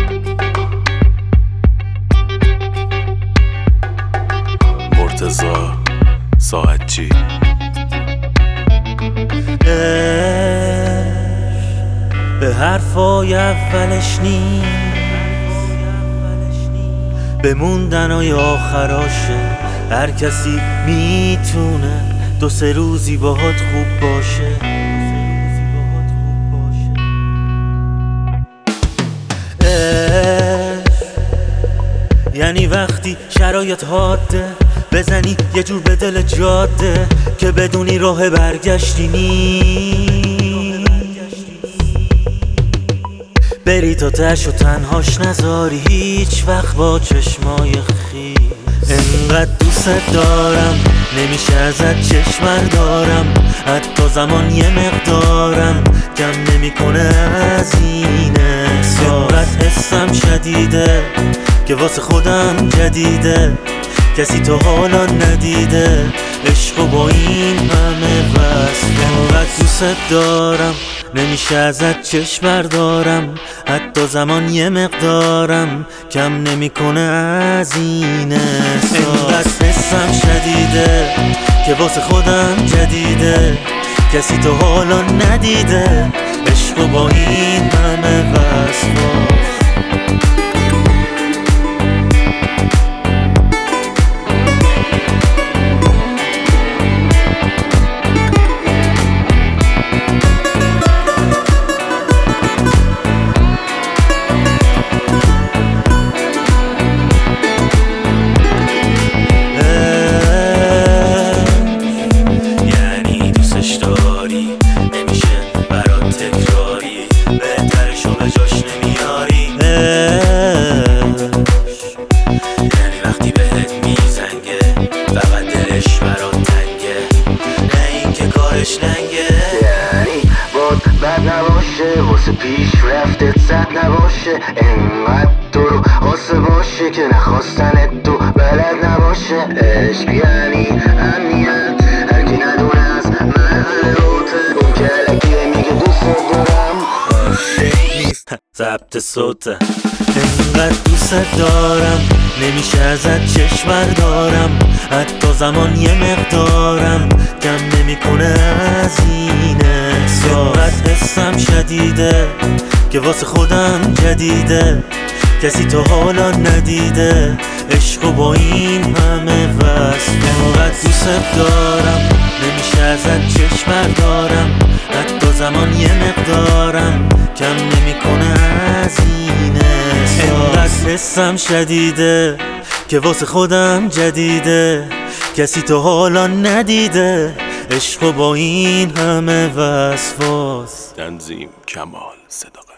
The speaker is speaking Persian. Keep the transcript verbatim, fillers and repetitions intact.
مرتضی ساعتچی. به حرفای اولش نیست، به موندنای آخراشه. هر کسی میتونه دو سه روزی باهات خوب باشه. یعنی وقتی شرایط حاده بزنی یه جور به دل جاده که بدونی راه برگشتی نیست. بری تا تش و تنهاش نذاری هیچ وقت با چشمای خیس. انقدر دوست دارم نمیشه ازت چشم بردارم، حتی زمان یه مقدارم کم نمیکنه از این احساس. انقدر حسم شدیده که واسه خودم جدیده، کسی تو حالا ندیده عشقو با این همه وصف. انقدر دوست دارم نمیشه ازت چشم بردارم، حتی زمان یه مقدارم کم نمیکنه از این احساس. انقدر حسم شدیده که واسه خودم جدیده، کسی تو حالا ندیده عشقو با این همه وصف. یعنی باد بد نباشه واسه پیش رفتت زد نباشه، انقدر تو رو خواسته باشه که نخواستنت تو بلد نباشه. عشق یعنی امنیت، هرکی ندونه از من روته. اون کلکیه میگه دوست دارم عاشق نیست ضبط صوته. انقدر دوست دارم نمیشه ازت چشم بردارم، حتی زمان یه مقدارم کم نمیکنه از این احساس. انقدر حسم شدیده که واسه خودم جدیده، کسی تو حالا ندیده عشقو با این همه وصف. انقدر دوست دارم نمیشه ازت چشم بردارم، حتی زمان یه مقدارم کم نمیکنه از این احساس. انقدر حسم شدیده که واسه خودم جدیده، کسی تو حالا ندیده عشقو با این همه وصفاست. تنظیم کمال صداقت.